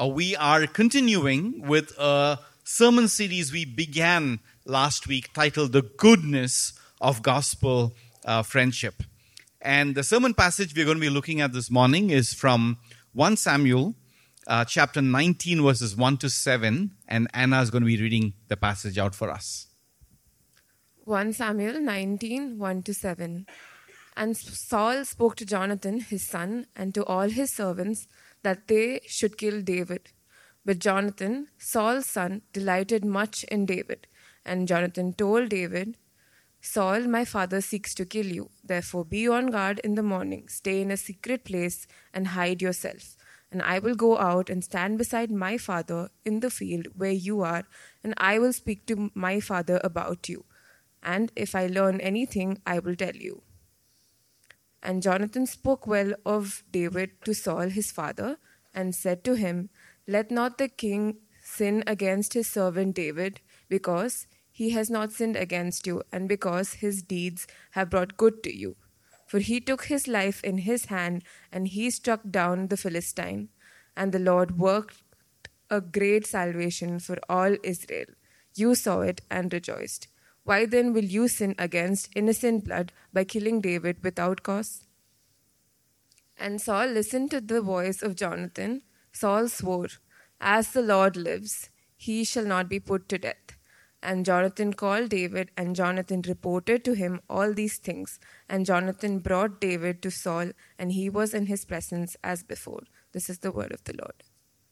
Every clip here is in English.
We are continuing with a sermon series we began last week titled The Goodness of Gospel Friendship. And the sermon passage we're going to be looking at this morning is from 1 Samuel chapter 19 verses 1 to 7. And Anna is going to be reading the passage out for us. 1 Samuel 19, 1 to 7. And Saul spoke to Jonathan, his son, and to all his servants, that they should kill David. But Jonathan, Saul's son, delighted much in David. And Jonathan told David, Saul, my father, seeks to kill you. Therefore be on guard in the morning. Stay in a secret place and hide yourself. And I will go out and stand beside my father in the field where you are, and I will speak to my father about you. And if I learn anything, I will tell you. And Jonathan spoke well of David to Saul his father, and said to him, Let not the king sin against his servant David, because he has not sinned against you, and because his deeds have brought good to you. For he took his life in his hand, and he struck down the Philistine. And the Lord worked a great salvation for all Israel. You saw it and rejoiced. Why then will you sin against innocent blood by killing David without cause? And Saul listened to the voice of Jonathan. Saul swore, As the Lord lives, he shall not be put to death. And Jonathan called David, and Jonathan reported to him all these things. And Jonathan brought David to Saul, and he was in his presence as before. This is the word of the Lord.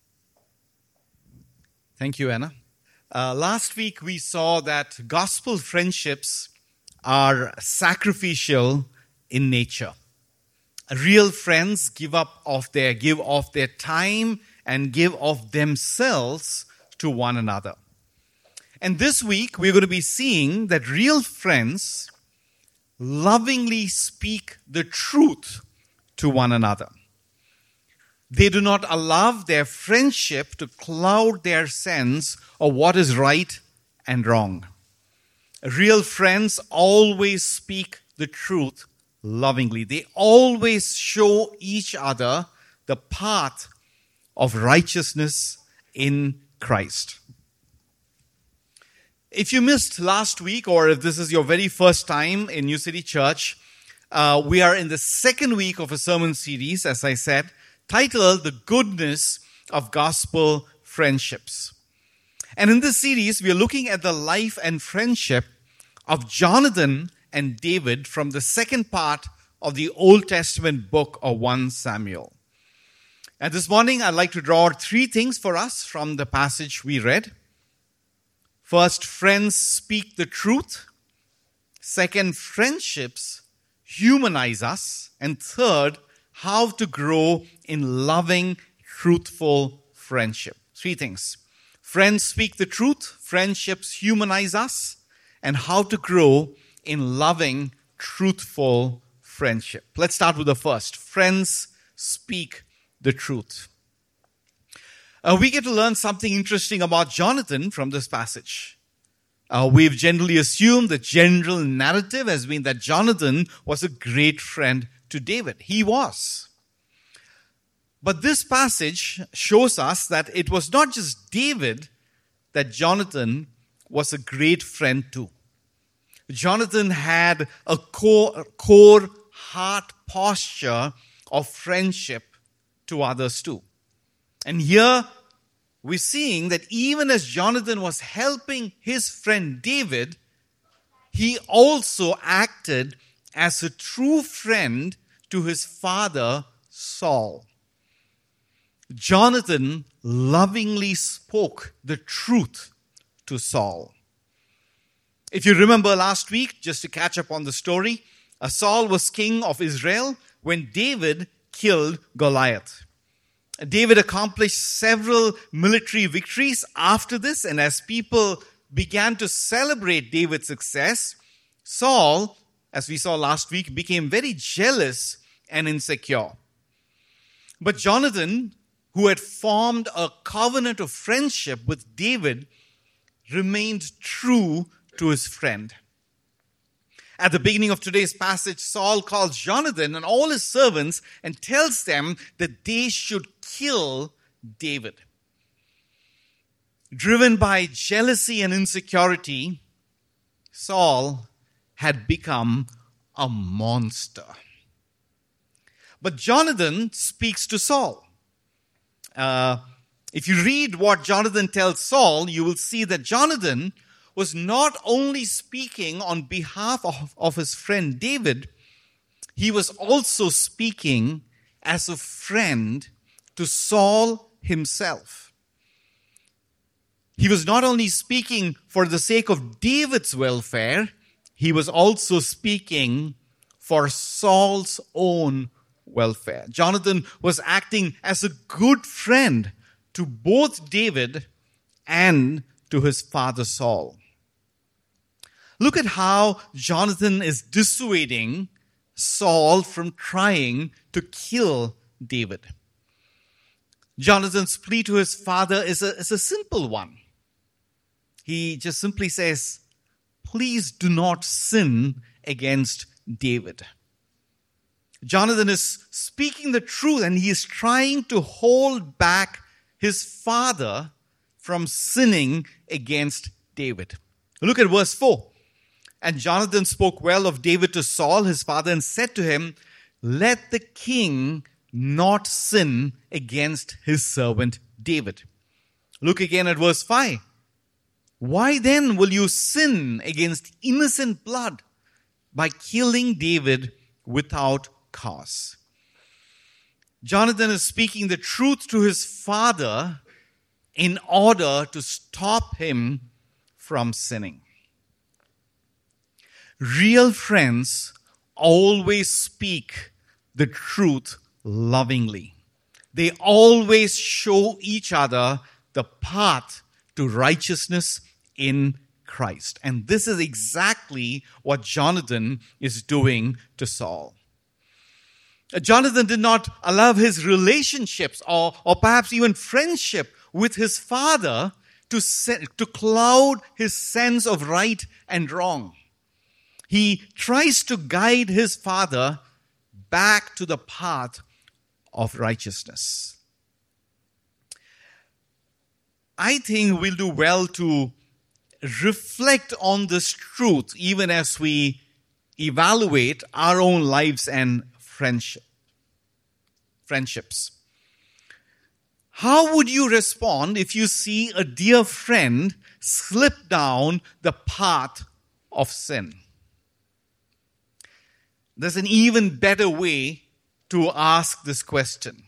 Thank you, Anna. Last week we saw that gospel friendships are sacrificial in nature. Real friends give of their time and give of themselves to one another. And this week we're going to be seeing that real friends lovingly speak the truth to one another. They do not allow their friendship to cloud their sense of what is right and wrong. Real friends always speak the truth lovingly. They always show each other the path of righteousness in Christ. If you missed last week, or if this is your very first time in New City Church, we are in the second week of a sermon series, as I said, titled The Goodness of Gospel Friendships. And in this series, we are looking at the life and friendship of Jonathan and David from the second part of the Old Testament book of 1 Samuel. And this morning, I'd like to draw out three things for us from the passage we read. First, friends speak the truth. Second, friendships humanize us. And third, how to grow in loving, truthful friendship. Three things. Friends speak the truth, friendships humanize us, and how to grow in loving, truthful friendship. Let's start with the first. Friends speak the truth. We get to learn something interesting about Jonathan from this passage. We've generally assumed the general narrative has been that Jonathan was a great friend to David. He was. But this passage shows us that it was not just David that Jonathan was a great friend to. Jonathan had a core heart posture of friendship to others too. And here we're seeing that even as Jonathan was helping his friend David, he also acted as a true friend to his father Saul. Jonathan lovingly spoke the truth to Saul. If you remember last week, just to catch up on the story, Saul was king of Israel when David killed Goliath. David accomplished several military victories after this, and as people began to celebrate David's success, Saul, as we saw last week, became very jealous and insecure. But Jonathan, who had formed a covenant of friendship with David, remained true to his friend. At the beginning of today's passage, Saul calls Jonathan and all his servants and tells them that they should kill David. driven by jealousy and insecurity, Saul had become a monster. But Jonathan speaks to Saul. If you read what Jonathan tells Saul, you will see that Jonathan was not only speaking on behalf of his friend David, he was also speaking as a friend to Saul himself. He was not only speaking for the sake of David's welfare, he was also speaking for Saul's own welfare. Jonathan was acting as a good friend to both David and to his father Saul. Look at how Jonathan is dissuading Saul from trying to kill David. Jonathan's plea to his father is a simple one. He just simply says, please do not sin against David. Jonathan is speaking the truth and he is trying to hold back his father from sinning against David. Look at verse 4. And Jonathan spoke well of David to Saul, his father, and said to him, let the king not sin against his servant David. Look again at verse 5. Why then will you sin against innocent blood by killing David without cause? Jonathan is speaking the truth to his father in order to stop him from sinning. Real friends always speak the truth lovingly. They always show each other the path to righteousness in Christ. And this is exactly what Jonathan is doing to Saul. Jonathan did not allow his relationships or perhaps even friendship with his father to cloud his sense of right and wrong. He tries to guide his father back to the path of righteousness. I think we'll do well to reflect on this truth even as we evaluate our own lives and friendships. How would you respond if you see a dear friend slip down the path of sin? There's an even better way to ask this question.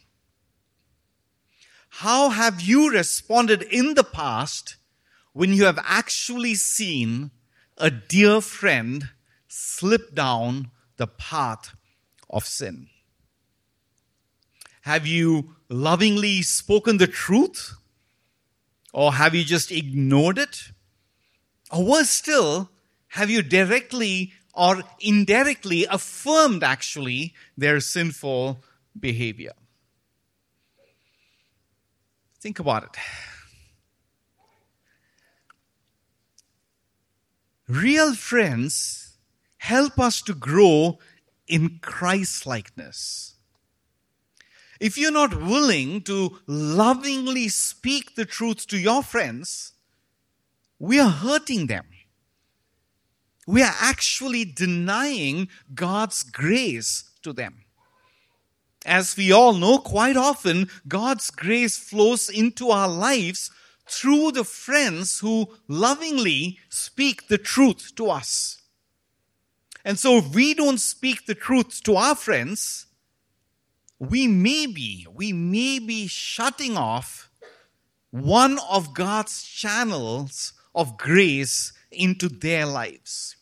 How have you responded in the past when you have actually seen a dear friend slip down the path of sin? Have you lovingly spoken the truth? Or have you just ignored it? Or worse still, have you directly or indirectly affirmed actually their sinful behavior? Think about it. Real friends help us to grow in Christ-likeness. If you're not willing to lovingly speak the truth to your friends, we are hurting them. We are actually denying God's grace to them. As we all know, quite often, God's grace flows into our lives through the friends who lovingly speak the truth to us. And so if we don't speak the truth to our friends, we may be shutting off one of God's channels of grace into their lives.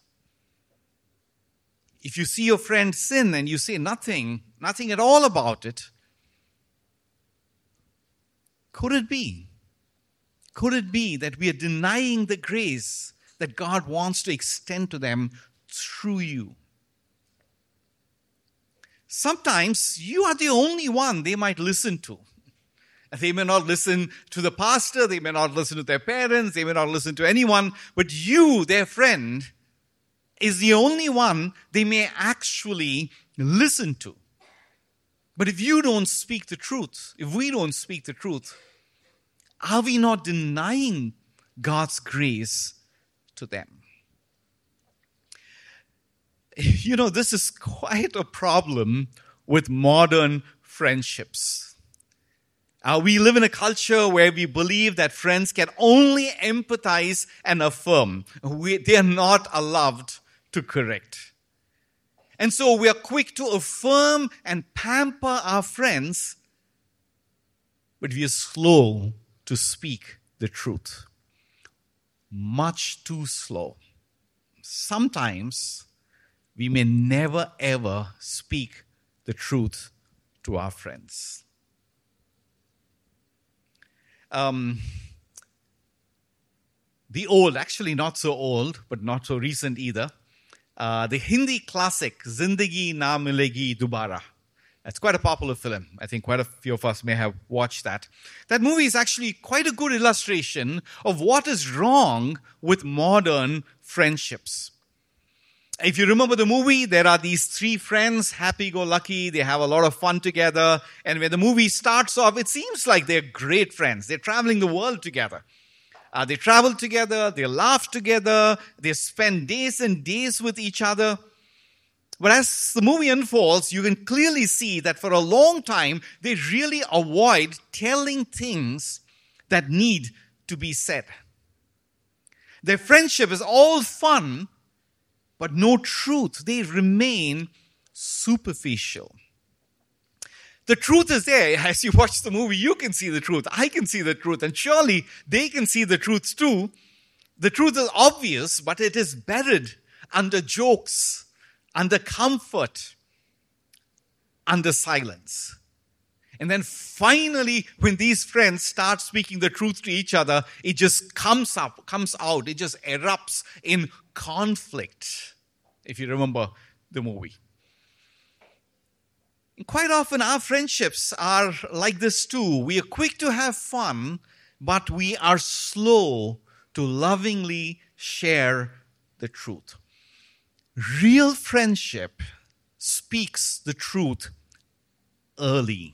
If you see your friend sin and you say nothing at all about it, could it be that we are denying the grace that God wants to extend to them through you? Sometimes you are the only one they might listen to. They may not listen to the pastor, they may not listen to their parents, they may not listen to anyone, but you, their friend, is the only one they may actually listen to. But if you don't speak the truth, if we don't speak the truth, are we not denying God's grace to them? You know, this is quite a problem with modern friendships. We live in a culture where we believe that friends can only empathize and affirm. They are not allowed to correct. And so we are quick to affirm and pamper our friends, but we are slow to speak the truth. Much too slow. Sometimes we may never ever speak the truth to our friends. The old, actually not so old, but not so recent either, the Hindi classic, Zindagi Na Milegi Dobara. It's quite a popular film. I think quite a few of us may have watched that. That movie is actually quite a good illustration of what is wrong with modern friendships. If you remember the movie, there are these three friends, happy-go-lucky, they have a lot of fun together, and when the movie starts off, it seems like they're great friends. They're traveling the world together. They travel together, they laugh together, they spend days and days with each other. But as the movie unfolds, you can clearly see that for a long time, they really avoid telling things that need to be said. Their friendship is all fun, but no truth. They remain superficial. The truth is there. As you watch the movie, you can see the truth. I can see the truth. And surely they can see the truth too. The truth is obvious, but it is buried under jokes, under comfort, under silence. And then finally, when these friends start speaking the truth to each other, it just comes out. It just erupts in conflict, if you remember the movie. And quite often, our friendships are like this too. We are quick to have fun, but we are slow to lovingly share the truth. Real friendship speaks the truth early.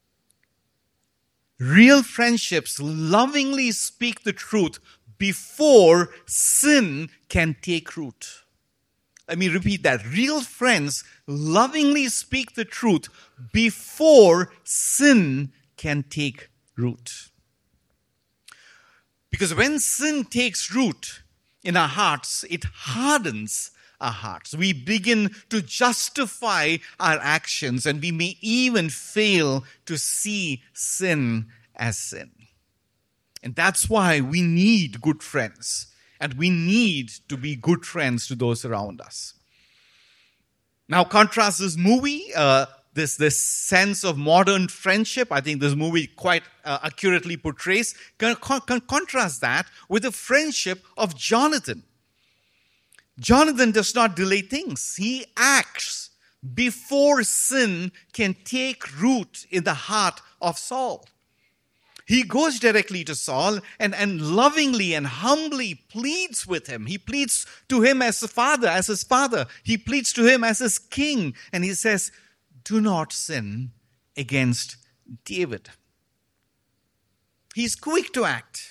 Real friendships lovingly speak the truth before sin can take root. Let me repeat that. Real friends lovingly speak the truth before sin can take root. Because when sin takes root in our hearts, it hardens our hearts. We begin to justify our actions, and we may even fail to see sin as sin. And that's why we need good friends, and we need to be good friends to those around us. Now, contrast this movie, this sense of modern friendship. I think this movie quite accurately portrays. Contrast that with the friendship of Jonathan. Jonathan does not delay things. He acts before sin can take root in the heart of Saul. He goes directly to Saul and lovingly and humbly pleads with him. He pleads to him as a father, as his father. He pleads to him as his king. And he says, do not sin against David. He's quick to act.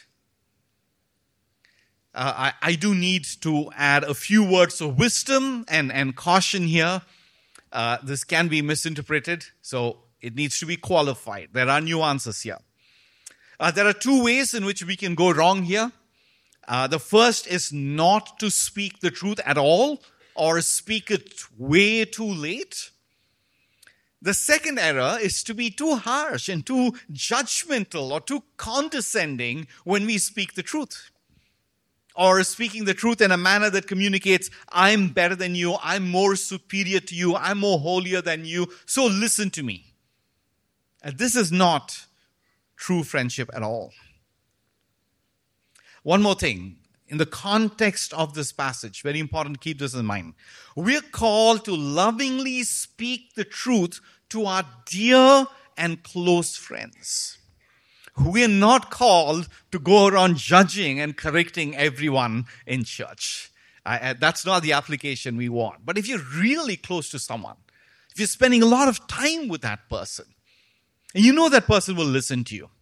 I do need to add a few words of wisdom and caution here. This can be misinterpreted, so it needs to be qualified. There are nuances here. There are two ways in which we can go wrong here. The first is not to speak the truth at all or speak it way too late. The second error is to be too harsh and too judgmental or too condescending when we speak the truth. Or speaking the truth in a manner that communicates, I'm better than you, I'm more superior to you, I'm more holier than you, so listen to me. And this is not true friendship at all. One more thing. In the context of this passage, very important to keep this in mind. We're called to lovingly speak the truth to our dear and close friends. We are not called to go around judging and correcting everyone in church. That's not the application we want. But if you're really close to someone, if you're spending a lot of time with that person, and you know that person will listen to you,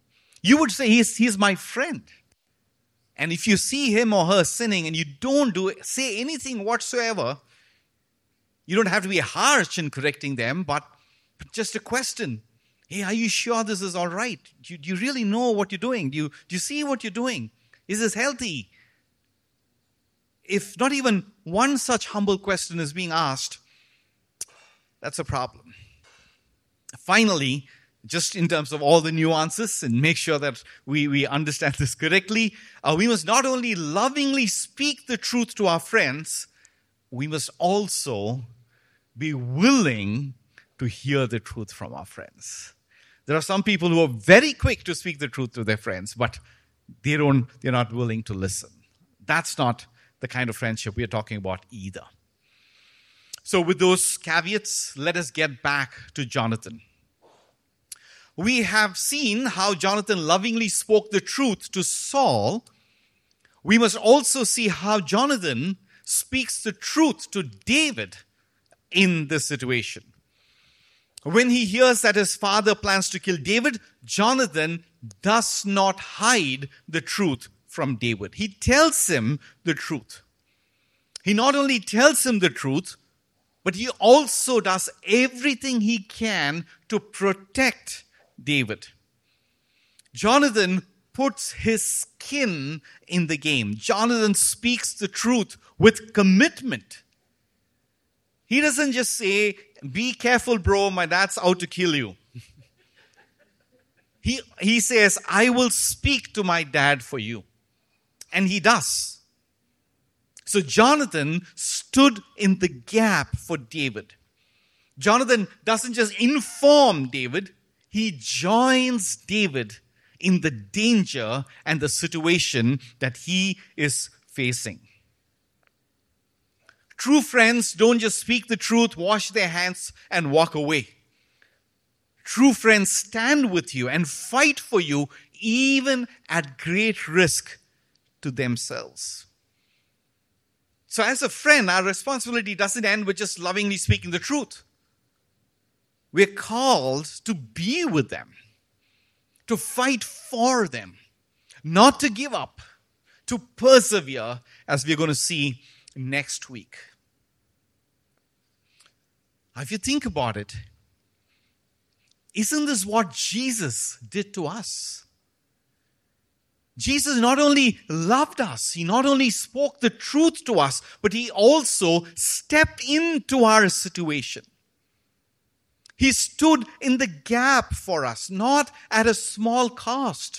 You would say, he's my friend. And if you see him or her sinning and you don't say anything whatsoever, you don't have to be harsh in correcting them, but just a question. Hey, are you sure this is all right? Do you really know what you're doing? Do you see what you're doing? Is this healthy? If not even one such humble question is being asked, that's a problem. Finally, just in terms of all the nuances and make sure that we understand this correctly, we must not only lovingly speak the truth to our friends, we must also be willing to hear the truth from our friends. There are some people who are very quick to speak the truth to their friends, but they're not willing to listen. That's not the kind of friendship we are talking about either. So with those caveats, let us get back to Jonathan. We have seen how Jonathan lovingly spoke the truth to Saul. We must also see how Jonathan speaks the truth to David in this situation. When he hears that his father plans to kill David, Jonathan does not hide the truth from David. He tells him the truth. He not only tells him the truth, but he also does everything he can to protect David. Jonathan puts his skin in the game. Jonathan speaks the truth with commitment. He doesn't just say, be careful, bro, my dad's out to kill you. He says, I will speak to my dad for you. And he does. So Jonathan stood in the gap for David. Jonathan doesn't just inform David, he joins David in the danger and the situation that he is facing. True friends don't just speak the truth, wash their hands, and walk away. True friends stand with you and fight for you, even at great risk to themselves. So as a friend, our responsibility doesn't end with just lovingly speaking the truth. We're called to be with them, to fight for them, not to give up, to persevere, as we're going to see next week. If you think about it, isn't this what Jesus did to us? Jesus not only loved us, he not only spoke the truth to us, but he also stepped into our situation. He stood in the gap for us, not at a small cost,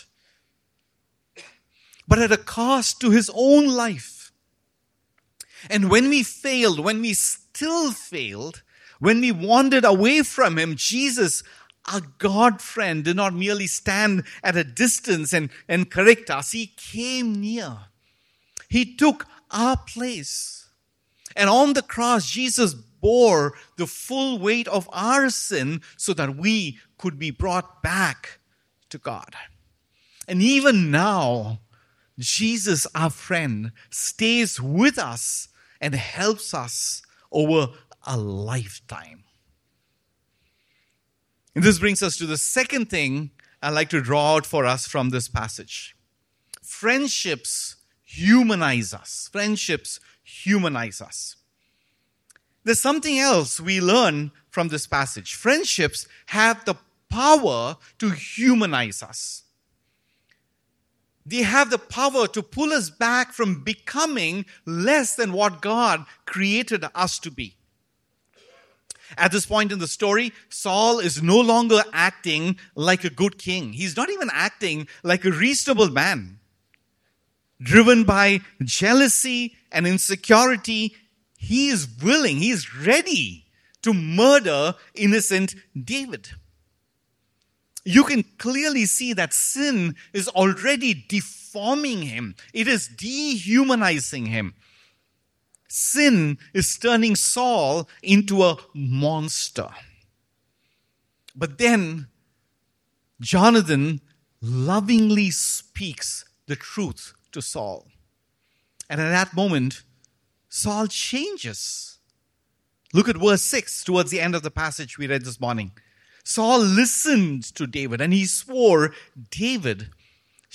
but at a cost to his own life. And when we failed, when we still failed, when we wandered away from him, Jesus, our God friend, did not merely stand at a distance and correct us. He came near. He took our place. And on the cross, Jesus bore the full weight of our sin so that we could be brought back to God. And even now, Jesus, our friend, stays with us and helps us over a lifetime. And this brings us to the second thing I'd like to draw out for us from this passage. Friendships humanize us. Friendships humanize us. There's something else we learn from this passage. Friendships have the power to humanize us. They have the power to pull us back from becoming less than what God created us to be. At this point in the story, Saul is no longer acting like a good king. He's not even acting like a reasonable man. Driven by jealousy and insecurity, he is willing, he is ready to murder innocent David. You can clearly see that sin is already deforming him. It is dehumanizing him. Sin is turning Saul into a monster. But then Jonathan lovingly speaks the truth to Saul. And at that moment, Saul changes. Look at verse 6 towards the end of the passage we read this morning. Saul listened to David and he swore, David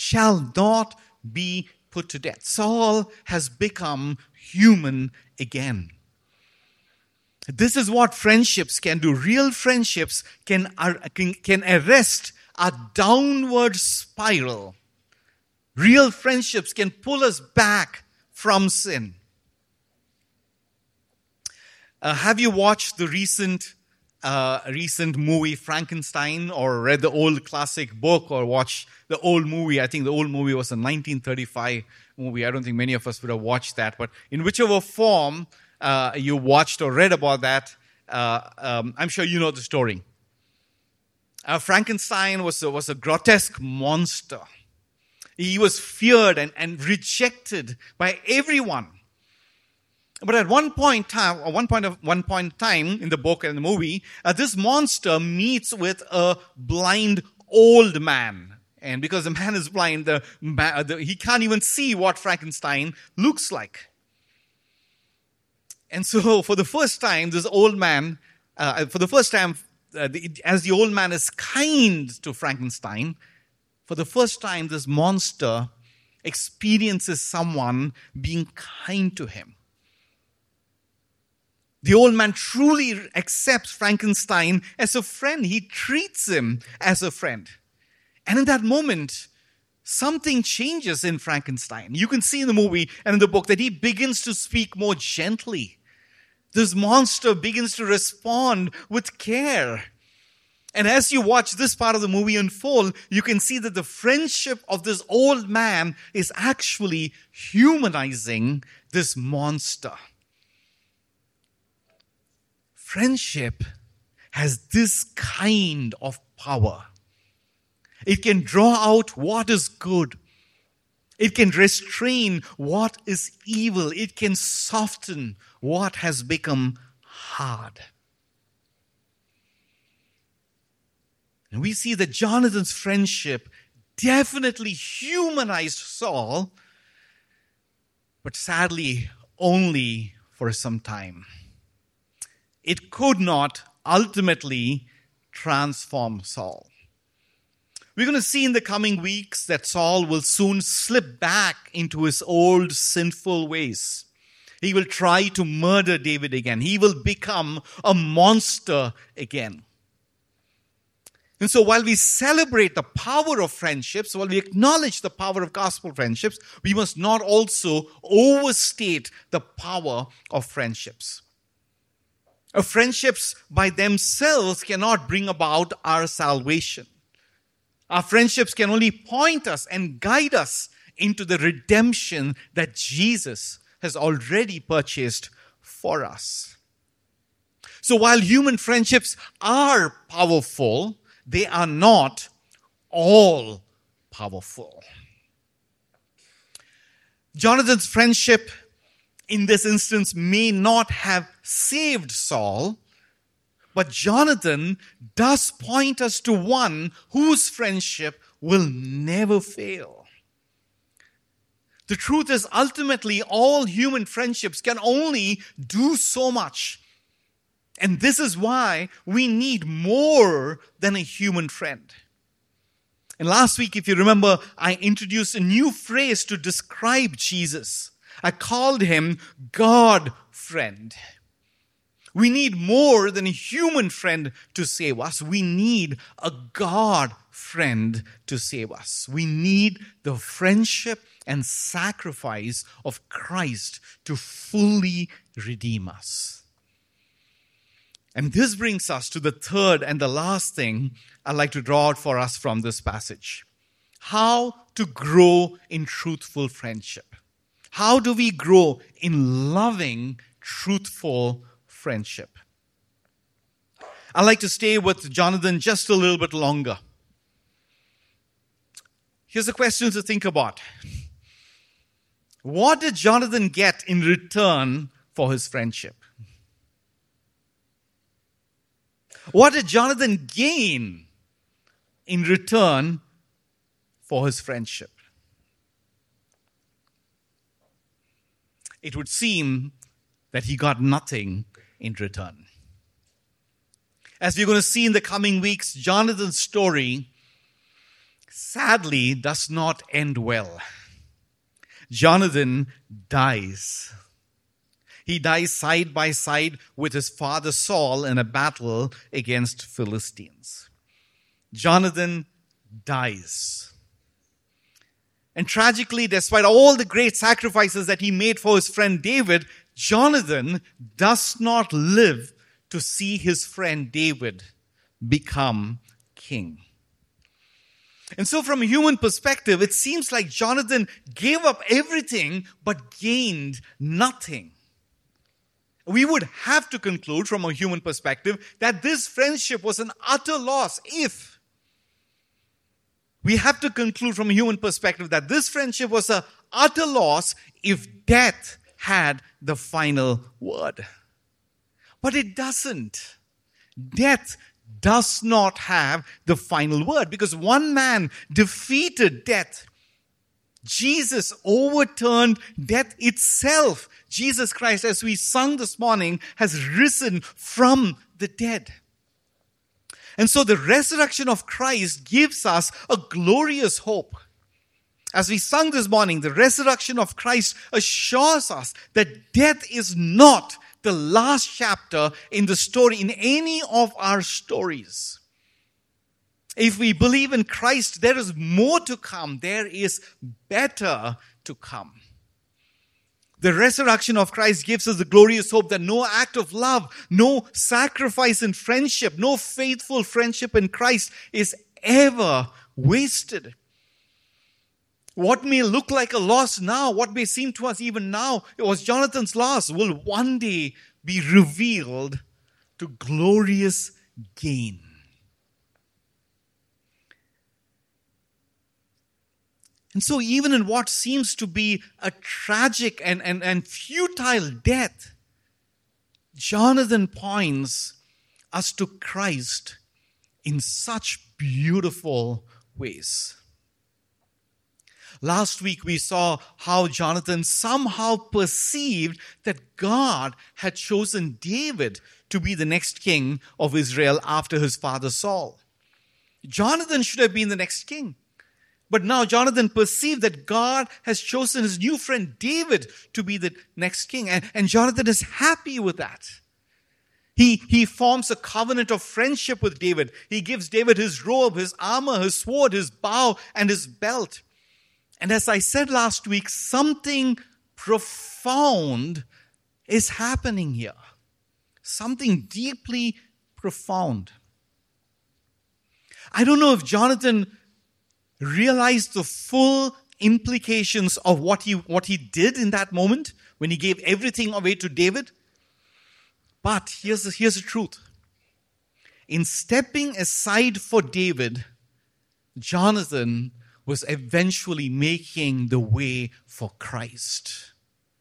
shall not be put to death. Saul has become human again. This is what friendships can do. Real friendships can arrest a downward spiral. Real friendships can pull us back from sin. Have you watched the recent movie Frankenstein, or read the old classic book, or watched the old movie? I think the old movie was a 1935 movie. I don't think many of us would have watched that. But in whichever form you watched or read about that, I'm sure you know the story. Frankenstein was a grotesque monster. He was feared and rejected by everyone. But at one point in time in the book and the movie, this monster meets with a blind old man. And because the man is blind, he can't even see what Frankenstein looks like. And so for the first time, this old man, as the old man is kind to Frankenstein, for the first time, this monster experiences someone being kind to him. The old man truly accepts Frankenstein as a friend. He treats him as a friend. And in that moment, something changes in Frankenstein. You can see in the movie and in the book that he begins to speak more gently. This monster begins to respond with care. And as you watch this part of the movie unfold, you can see that the friendship of this old man is actually humanizing this monster. Friendship has this kind of power. It can draw out what is good. It can restrain what is evil. It can soften what has become hard. And we see that Jonathan's friendship definitely humanized Saul, but sadly only for some time. It could not ultimately transform Saul. We're going to see in the coming weeks that Saul will soon slip back into his old sinful ways. He will try to murder David again. He will become a monster again. And so while we celebrate the power of friendships, while we acknowledge the power of gospel friendships, we must not also overstate the power of friendships. Friendships by themselves cannot bring about our salvation. Our friendships can only point us and guide us into the redemption that Jesus has already purchased for us. So while human friendships are powerful, they are not all powerful. Jonathan's friendship in this instance may not have saved Saul, but Jonathan does point us to one whose friendship will never fail. The truth is, ultimately, all human friendships can only do so much. And this is why we need more than a human friend. And last week, if you remember, I introduced a new phrase to describe Jesus. I called him God friend. We need more than a human friend to save us. We need a God friend to save us. We need the friendship and sacrifice of Christ to fully redeem us. And this brings us to the third and the last thing I'd like to draw out for us from this passage. How to grow in truthful friendship. How do we grow in loving, truthful friendship? I'd like to stay with Jonathan just a little bit longer. Here's a question to think about. What did Jonathan get in return for his friendship? What did Jonathan gain in return for his friendship? It would seem that he got nothing in return. As we're going to see in the coming weeks, Jonathan's story sadly does not end well. Jonathan dies. He dies side by side with his father Saul in a battle against Philistines. Jonathan dies. And tragically, despite all the great sacrifices that he made for his friend David, Jonathan does not live to see his friend David become king. And so from a human perspective, it seems like Jonathan gave up everything but gained nothing. We would have to conclude from a human perspective that this friendship was an utter loss we have to conclude from a human perspective that this friendship was an utter loss if death had the final word. But it doesn't. Death does not have the final word because one man defeated death. Jesus overturned death itself. Jesus Christ, as we sung this morning, has risen from the dead. And so the resurrection of Christ gives us a glorious hope. As we sung this morning, the resurrection of Christ assures us that death is not the last chapter in the story, in any of our stories. If we believe in Christ, there is more to come. There is better to come. The resurrection of Christ gives us the glorious hope that no act of love, no sacrifice in friendship, no faithful friendship in Christ is ever wasted. What may look like a loss now, what may seem to us even now, it was Jonathan's loss, will one day be revealed to glorious gain. And so even in what seems to be a tragic and futile death, Jonathan points us to Christ in such beautiful ways. Last week we saw how Jonathan somehow perceived that God had chosen David to be the next king of Israel after his father Saul. Jonathan should have been the next king. But now Jonathan perceived that God has chosen his new friend David to be the next king. And Jonathan is happy with that. He forms a covenant of friendship with David. He gives David his robe, his armor, his sword, his bow, and his belt. And as I said last week, something profound is happening here. Something deeply profound. I don't know if Jonathan realized the full implications of what he did in that moment when he gave everything away to David. But here's the truth. In stepping aside for David, Jonathan was eventually making the way for Christ.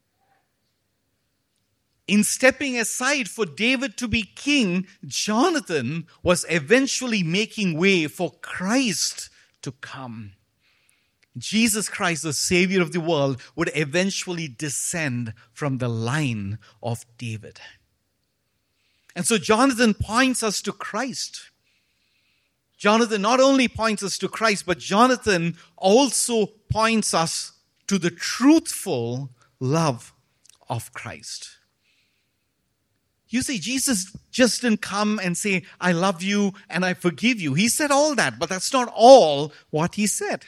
In stepping aside for David to be king, Jonathan was eventually making way for Christ to come. Jesus Christ, the Savior of the world, would eventually descend from the line of David. And so Jonathan points us to Christ. Jonathan not only points us to Christ, but Jonathan also points us to the truthful love of Christ. You see, Jesus just didn't come and say, I love you and I forgive you. He said all that, but that's not all what he said.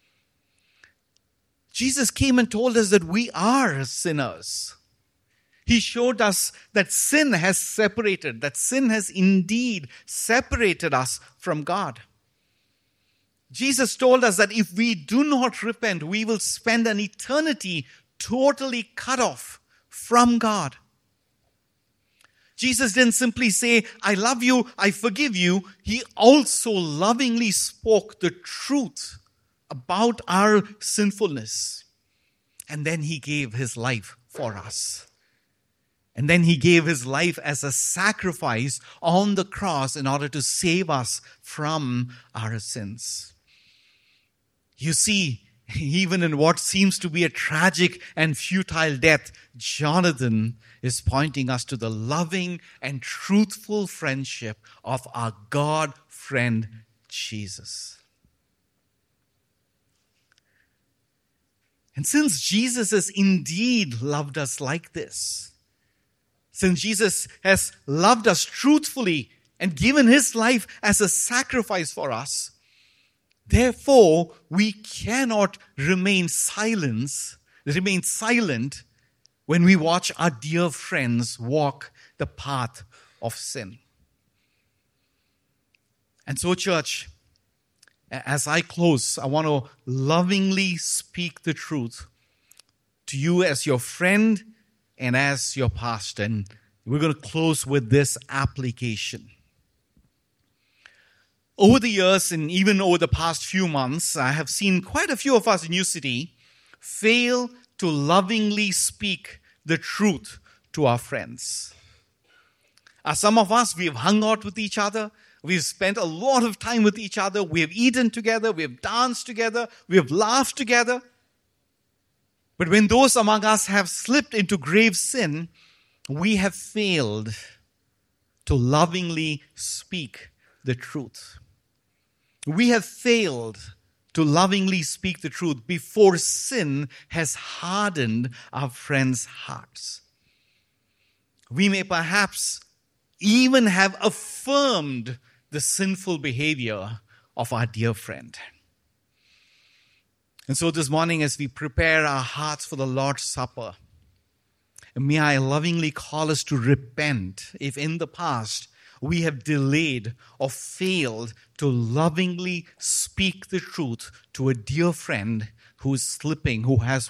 Jesus came and told us that we are sinners. He showed us that sin has separated, that sin has indeed separated us from God. Jesus told us that if we do not repent, we will spend an eternity totally cut off from God. Jesus didn't simply say, I love you, I forgive you. He also lovingly spoke the truth about our sinfulness. And then he gave his life for us. And then he gave his life as a sacrifice on the cross in order to save us from our sins. You see, even in what seems to be a tragic and futile death, Jonathan is pointing us to the loving and truthful friendship of our God friend Jesus. And since Jesus has indeed loved us like this, since Jesus has loved us truthfully and given his life as a sacrifice for us, therefore we cannot remain silent when we watch our dear friends walk the path of sin. And so, church, as I close, I want to lovingly speak the truth to you as your friend and as your pastor. And we're going to close with this application. Over the years and even over the past few months, I have seen quite a few of us in New City fail to lovingly speak the truth to our friends. Some of us, we have hung out with each other. We've spent a lot of time with each other. We have eaten together. We have danced together. We have laughed together. But when those among us have slipped into grave sin, we have failed to lovingly speak the truth. We have failed to lovingly speak the truth before sin has hardened our friends' hearts. We may perhaps even have affirmed the sinful behavior of our dear friend. And so this morning, as we prepare our hearts for the Lord's Supper, may I lovingly call us to repent if in the past we have delayed or failed to lovingly speak the truth to a dear friend who was slipping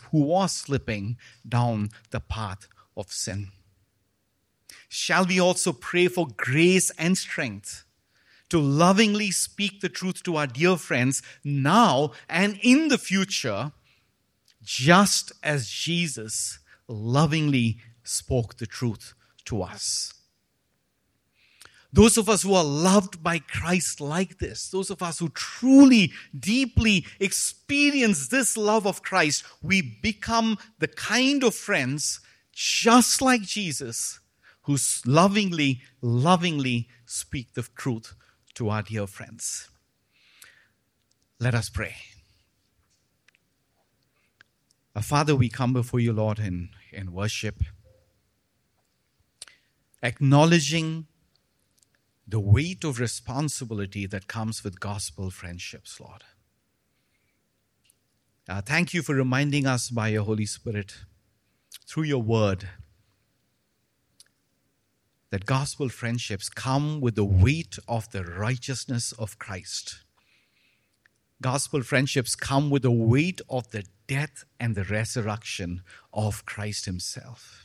down the path of sin. Shall we also pray for grace and strength to lovingly speak the truth to our dear friends now and in the future, just as Jesus lovingly spoke the truth to us? Those of us who are loved by Christ like this, those of us who truly, deeply experience this love of Christ, we become the kind of friends just like Jesus, who lovingly speak the truth to our dear friends. Let us pray. Our Father, we come before you, Lord, in worship, acknowledging the weight of responsibility that comes with gospel friendships, Lord. Thank you for reminding us by your Holy Spirit, through your word, that gospel friendships come with the weight of the righteousness of Christ. Gospel friendships come with the weight of the death and the resurrection of Christ himself.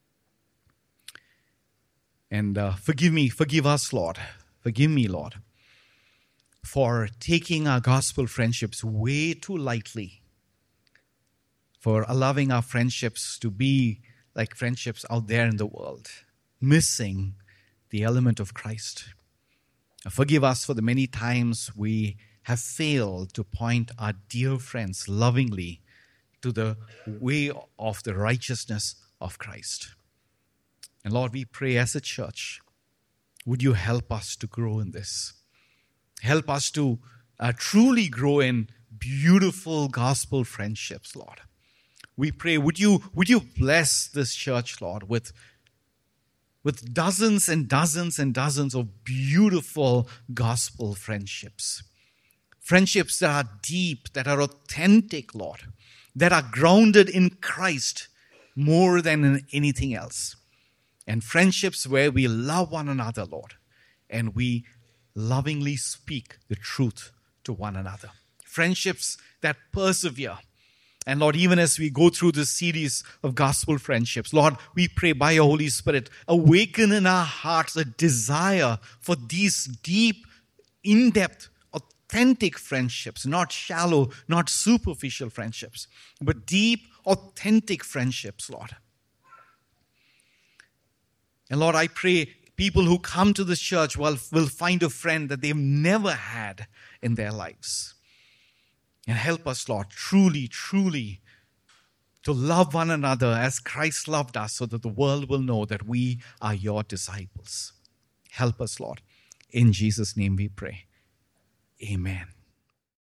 And forgive us, Lord. Forgive me, Lord, for taking our gospel friendships way too lightly, for allowing our friendships to be like friendships out there in the world, missing the element of Christ. Forgive us for the many times we have failed to point our dear friends lovingly to the way of the righteousness of Christ. And Lord, we pray as a church, would you help us to grow in this? Help us to truly grow in beautiful gospel friendships, Lord. We pray, would you bless this church, Lord, with dozens and dozens and dozens of beautiful gospel friendships. Friendships that are deep, that are authentic, Lord, that are grounded in Christ more than in anything else. And friendships where we love one another, Lord, and we lovingly speak the truth to one another. Friendships that persevere. And Lord, even as we go through this series of gospel friendships, Lord, we pray by your Holy Spirit, awaken in our hearts a desire for these deep, in-depth, authentic friendships, not shallow, not superficial friendships, but deep, authentic friendships, Lord. And Lord, I pray people who come to this church will find a friend that they've never had in their lives. And help us, Lord, truly, truly to love one another as Christ loved us, so that the world will know that we are your disciples. Help us, Lord. In Jesus' name we pray. Amen.